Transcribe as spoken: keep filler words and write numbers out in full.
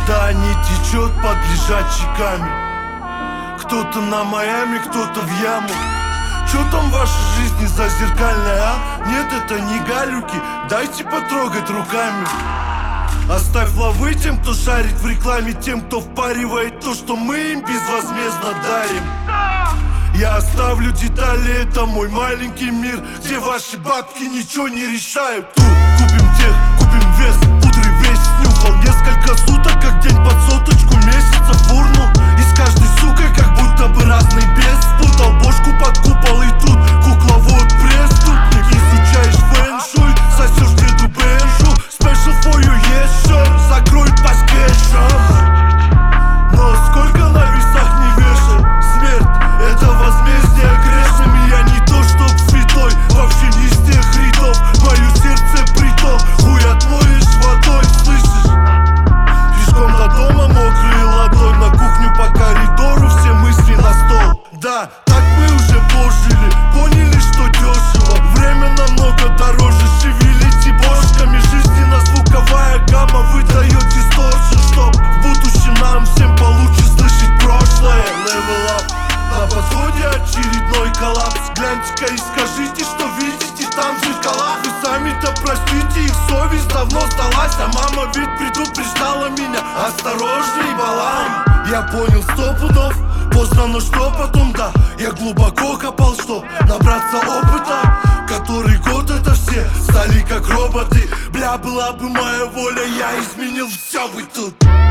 Вода не течет под лежачий камень. Кто-то на Майами, кто-то в яму. Чё там в вашей жизни за зеркальная, а? Нет, это не галюки, дайте потрогать руками. Оставь лавы тем, кто шарит в рекламе, тем, кто впаривает то, что мы им безвозмездно дарим. Я оставлю детали, это мой маленький мир, где ваши бабки ничего не решают. Тут купим тех, купим вес, пудры весь снюхал несколько суток, как день под соточку месяца фурну. И с каждой сукой как будто бы разный бес. Спутал бошку под купол и тут кукловод преступник. Изучаешь фэн-шуй, сосешь деду бенжу. Special for you, yes sir, закрой по скетчам. Но сколько на весах не вешай, смерть — это возмездие грешным. И я не то чтоб святой, вообще не из тех рядов. Мое сердце притом, хуй отмоешь водой, слышишь? Пешком до дома, мокрые ладонь, на кухню по коридору, все мысли на стол. Да, так мы уже пожили, поняли, что дешево. Время намного дороже, шевелите бошками. Жизненно-звуковая гамма выдает дисторшн, чтоб в будущем нам всем получше слышать прошлое. Level up. На подходе очередной коллапс. Гляньте-ка и скажите, что видите там зеркала. Вы сами-то простите, их совесть давно сдалась. А мама ведь предупреждала меня: осторожней, балам. Я понял сто пудов, поздно, но что потом, да. Я глубоко копал, чтоб набраться опыта. Который год это все стали как роботы. Бля, была бы моя воля, я изменил все бы тут.